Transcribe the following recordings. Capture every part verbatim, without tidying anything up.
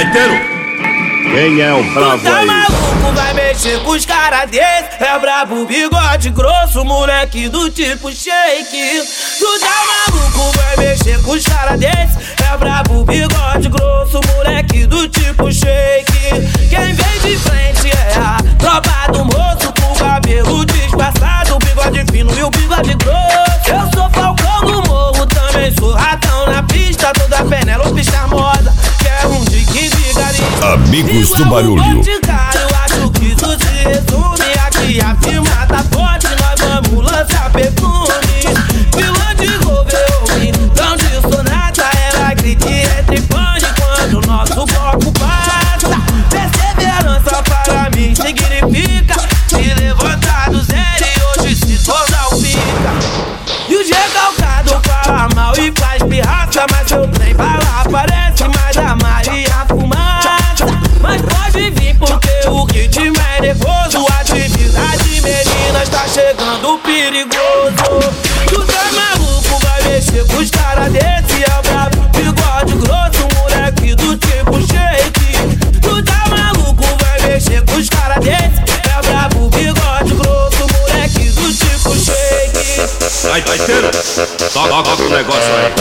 Gaiteiro! Quem é o bravo tu tá aí? maluco, vai mexer com os caras desse. É brabo, bigode grosso, moleque do tipo shake. Tu tá maluco, vai mexer com os caras desse. É brabo, bigode grosso, moleque do tipo shake. Quem vem de frente é a tropa do moço, com o cabelo disfarçado, o bigode fino e o bigode grosso. Eu sou Falcão do morro, também sou ratão na pista. Toda Penélope charmosa, quer um dique vigarista. Amigos do barulho. Eu acho que isso se resume. Aqui a firma tá forte, nós vamos lançar perfume. Vilã de Roverome, não de sonata. Ela grita entre fãs quando o nosso bloco passa. Perseverança para mim significa se levantar do zero e hoje se tornar o pica. E o recalcado fala mal e faz pirraça, mas seu trem vai lá, parece mais a Maria Fumaça. Mas pode vir porque o ritmo é nervoso. Atividade meninas tá chegando perigoso. Tu tá maluco, vai mexer com os caras desse. É o brabo, bigode grosso, moleque do tipo shake. Tu tá maluco, vai mexer com os caras desse. É o brabo, bigode grosso, moleque do tipo shake. Vai, gaiteiro! Toca, toca o negócio aí!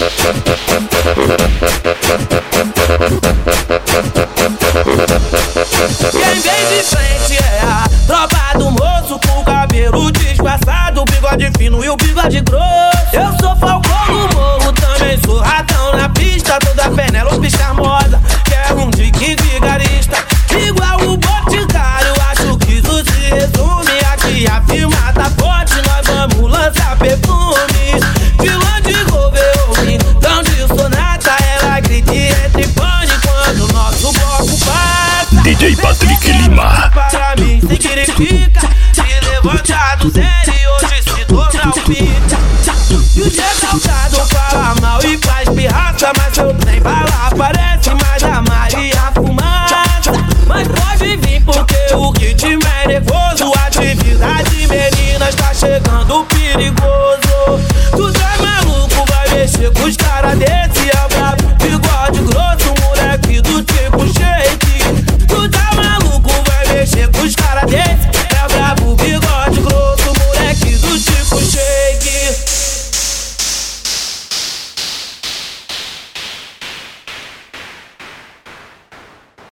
Quem vem de frente é a tropa do moço, com o cabelo disfarçado, o bigode fino e o bigode grosso. Eu sou Falcão do morro, também sou ratão na pista. Toda Penélope charmosa, quer um dique vigarista. Igual o Boticário, acho que isso se resume. Aqui a firma tá forte, nós vamos lançar perfume. Vilã de Roverome, não de sonata. Ela grita entre fãs quando o nosso bloco passa. D J Patrick Lima. Para mim significa se levantar do zero e hoje se tornar o pica. E o recalcado fala mal e faz pirraça, mas seu trem vai lá, parece mais a Maria Fumaça. Mas pode vir porque o ritmo é nervoso. Atividade meninas tá chegando perigoso.